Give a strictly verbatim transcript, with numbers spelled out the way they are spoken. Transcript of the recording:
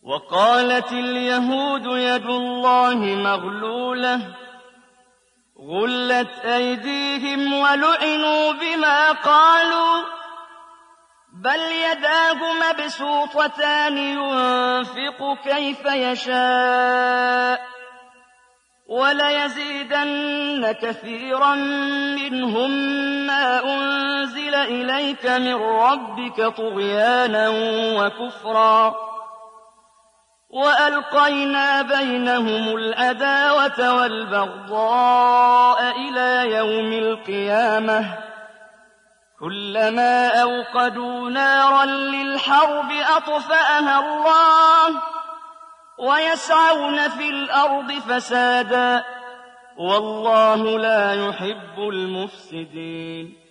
وقالت اليهود يد الله مغلولة غلت أيديهم ولعنوا بما قالوا بل يداه مبسوطتان ينفق كيف يشاء وليزيدن كثيرا منهم ما أنزل إليك من ربك طغيانا وكفرا وألقينا بينهم العداوة والبغضاء إلى يوم القيامة كلما أوقدوا نارا للحرب أطفأها الله ويسعون في الأرض فسادا والله لا يحب المفسدين